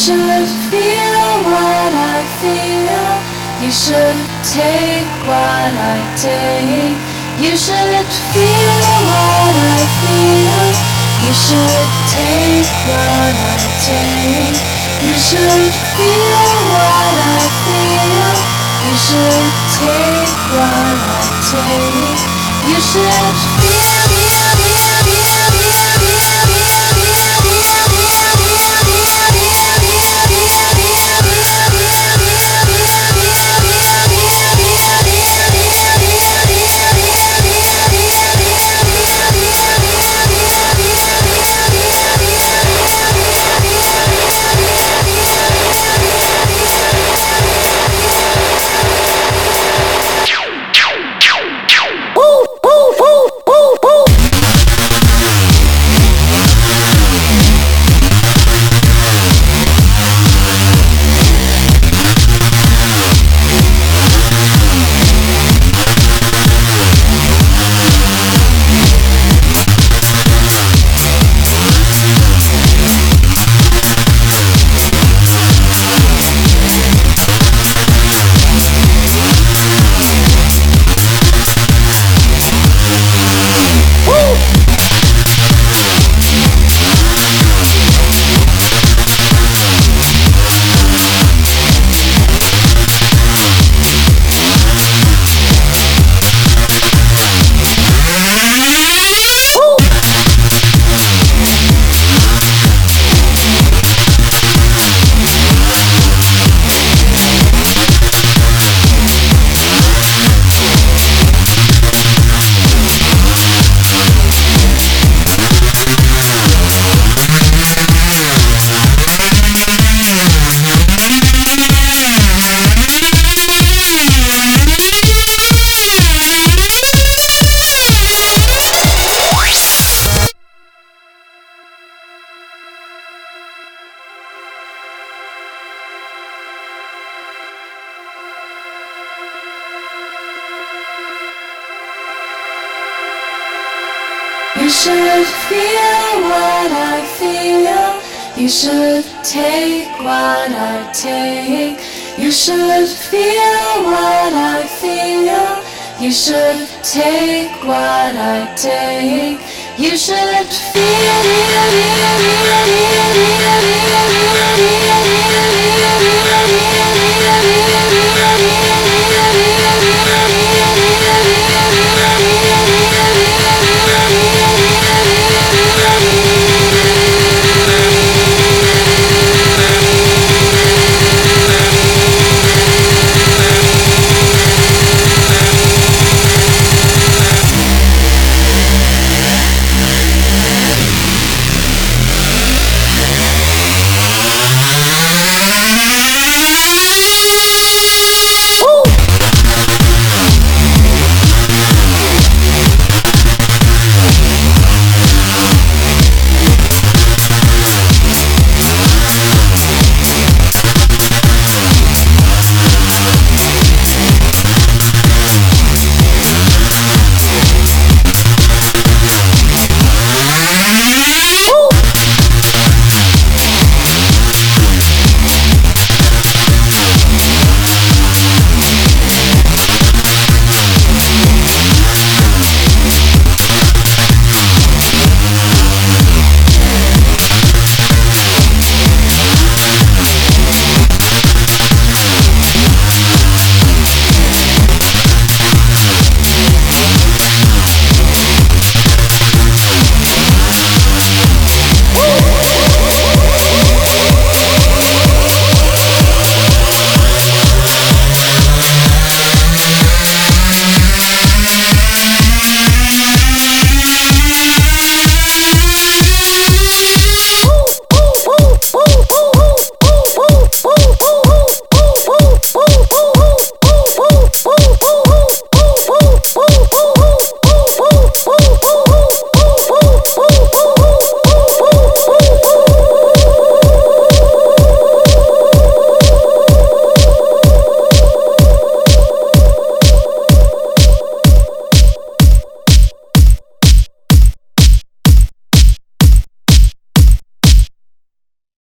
should feel what I feel. You should take what I take. You should feel what I feel. You should take what I take. You should feel what I feel. You should take what I take. You should You should feel what I feel. You should take what I take. You should feel what I feel. You should take what I take. You should feel